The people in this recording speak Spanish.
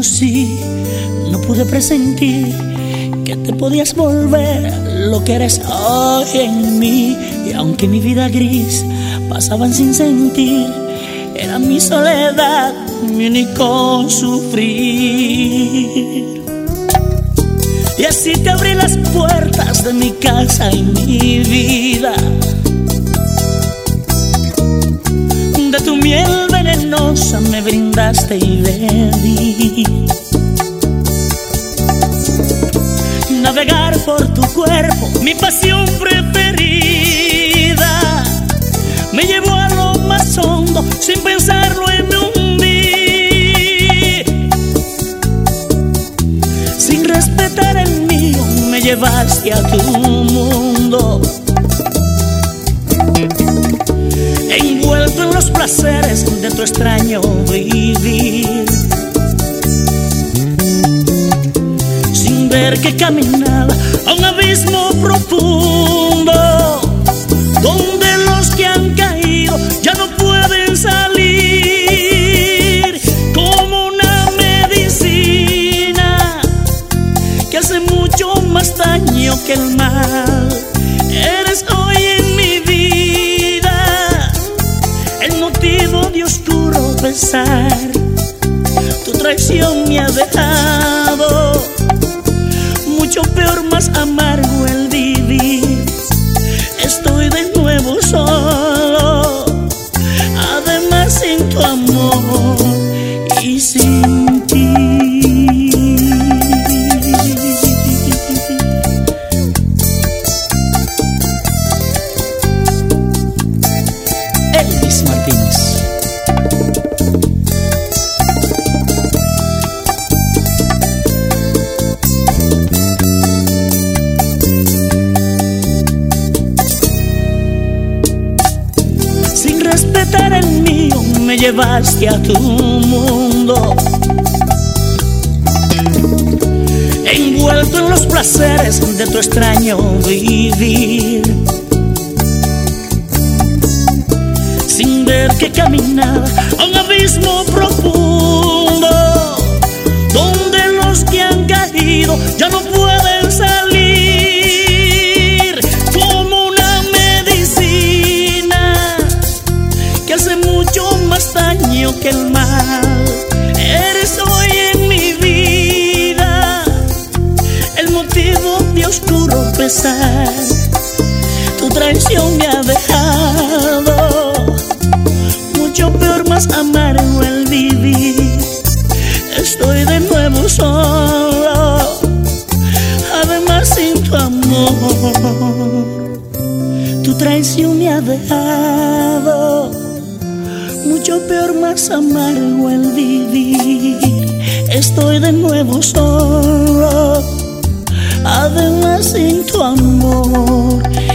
conocí, no pude presentir que te podías volver lo que eres hoy en mí. Y aunque mi vida gris pasaban sin sentir, era mi soledad, mi único sufrir. Y así te abrí las puertas de mi casa y mi vida. De tu miel venenosa me brindaste y bebí. Navegar por tu cuerpo, mi pasión preferida, me llevó a lo más hondo, sin pensarlo me hundí. Sin respetar el mío, me llevaste a tu mundo. Envuelto en los placeres de tu extraño vivir, sin ver que caminaba a un abismo profundo, donde los que han caído ya no pueden salir. Como una medicina que hace mucho más daño que el mal, eres hoy en mi vida el motivo de oscuro pesar. Tu traición me ha dejado mucho peor, más amargo el vivir. Estoy de nuevo solo, además sin tu amor y sin ti. Elvis Martínez. Sin respetar el mío, me llevaste a tu mundo. Envuelto en los placeres de tu extraño vivir, sin ver que caminaba a un abismo profundo, donde los que han caído ya no pueden salir. Como una medicina que hace mucho más daño que el mal, eres hoy en mi vida el motivo de oscuro pesar. Tu traición me ha dejado mucho peor, más amargo el vivir. Estoy de nuevo solo, además sin tu amor. Tu traición me ha dejado mucho peor, más amargo el vivir. Estoy de nuevo solo, además sin tu amor